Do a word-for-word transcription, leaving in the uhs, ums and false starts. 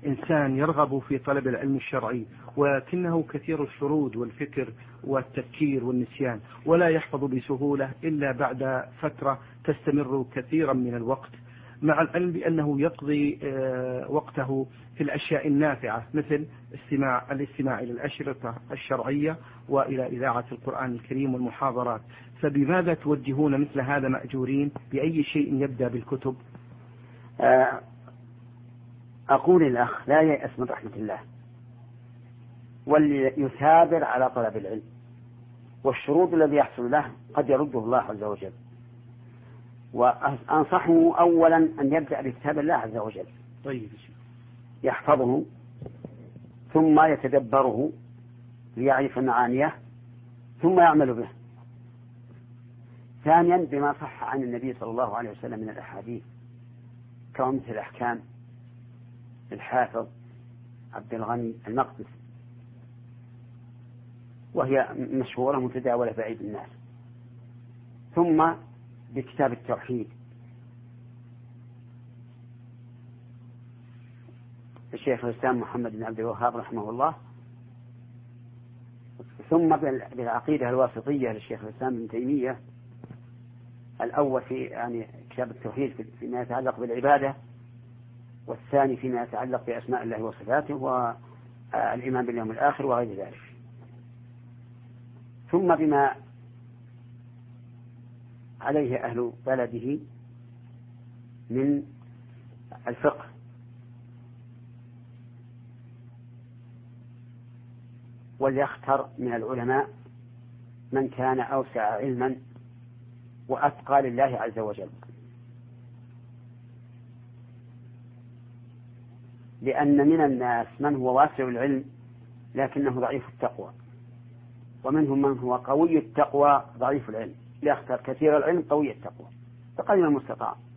إنسان يرغب في طلب العلم الشرعي ولكنه كثير الشرود والفكر والتفكير والنسيان، ولا يحفظ بسهولة إلا بعد فترة تستمر كثيرا من الوقت، مع العلم بأنه يقضي وقته في الأشياء النافعة مثل استماع الاستماع إلى الأشرطة الشرعية وإلى إذاعة القرآن الكريم والمحاضرات. فبماذا توجهون مثل هذا مأجورين؟ بأي شيء يبدأ بالكتب؟ أقول الأخ لا ييأس من رحمة الله، وليثابر على طلب العلم، والشروط الذي يحصل له قد يرده الله عز وجل. وأنصحه أولا أن يبدأ بكتاب الله عز وجل، طيب، يحفظه ثم يتدبره ليعرف معانيه ثم يعمل به. ثانيا بما صح عن النبي صلى الله عليه وسلم من الأحاديث كمثل أحكام الحافظ عبد الغني المقدسي، وهي مشهورة متداولة في أيدي الناس. ثم بكتاب التوحيد الشيخ الإسلام محمد بن عبد الوهاب رحمه الله، ثم بالعقيدة الواسطية للشيخ الإسلام ابن تيمية، الأول في يعني كتاب التوحيد فيما يتعلق بالعبادة، والثاني فيما يتعلق بأسماء الله وصفاته والإيمان باليوم الآخر وغير ذلك. ثم بما عليه أهل بلده من الفقه، وليختر من العلماء من كان أوسع علما وأتقى لله عز وجل، لأن من الناس من هو واسع العلم لكنه ضعيف التقوى، ومنهم من هو قوي التقوى ضعيف العلم. يختار كثير العلم قوي التقوى بقدر المستطاع.